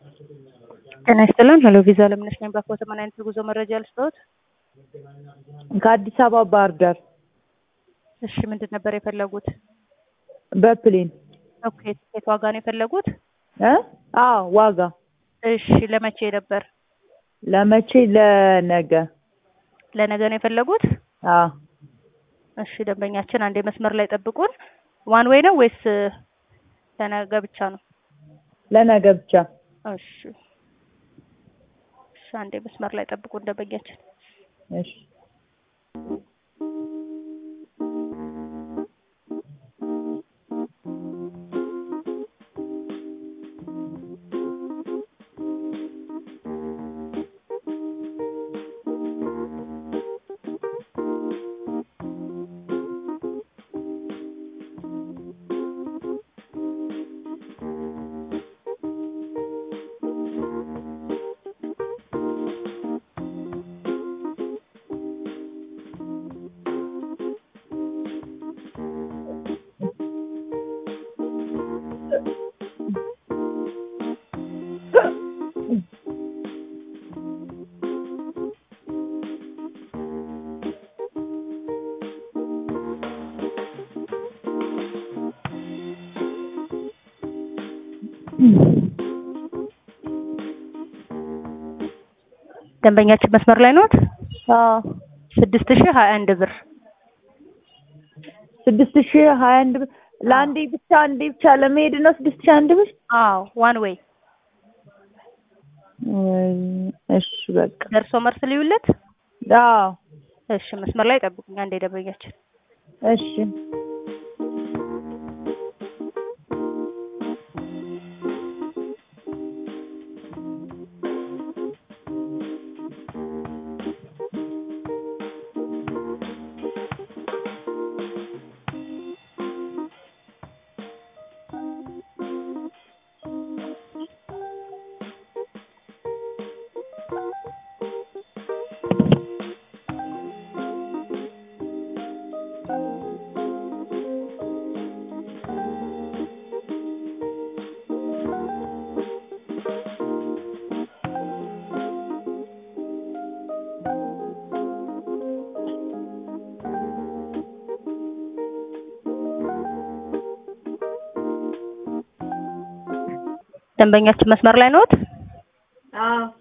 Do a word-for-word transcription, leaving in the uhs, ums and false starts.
ጤና ይስጥልን ሄሎ ቪዛ ለምነሽ ነኝ ባኮተ ምን አይነት ጉዞ መረጃ ልስጥዎት? ከአዲስ አበባ ባህር ዳር። እሺ ምንድን ነበር የፈለጉት? በፕሌን። ኦኬ ትኬት ዋጋ ነው የፈለጉት? እ አዎ ዋጋ። እሺ ለመቼ ነበር? ለመቼ? ለነገ። ለነገ ነው የፈለጉት? አዎ። እሺ ደንበኛችን አንዴ መስመር ላይ ጠብቁን። ዋን ዌይ ነው ወይስ ለነገ ብቻ ነው? ለነገ ብቻ። እሺ እሺ አንዴ መስመር ላይ ጠብቁን ደንበኛችን። እሺ ደንበኛችን መስመር ላይ ነው? አዎ። ስድስት ሺህ ሀያ አንድ ብር። ስድስት ሺህ ሀያ አንድ ብር ለአንዴ ብቻ አንዴ ብቻ ለመሄድ ነው ስድስት ሺህ አንድ ብር? አዎ ዋን ዌይ። እሺ በቃ ደርሶ መልስ ልዩለት? አዎ። እሺ መስመር ላይ ጠብቁኝ አንዴ ደንበኛችን። እሺ ደንበኛችን መስመር ላይ ነው? አዎ።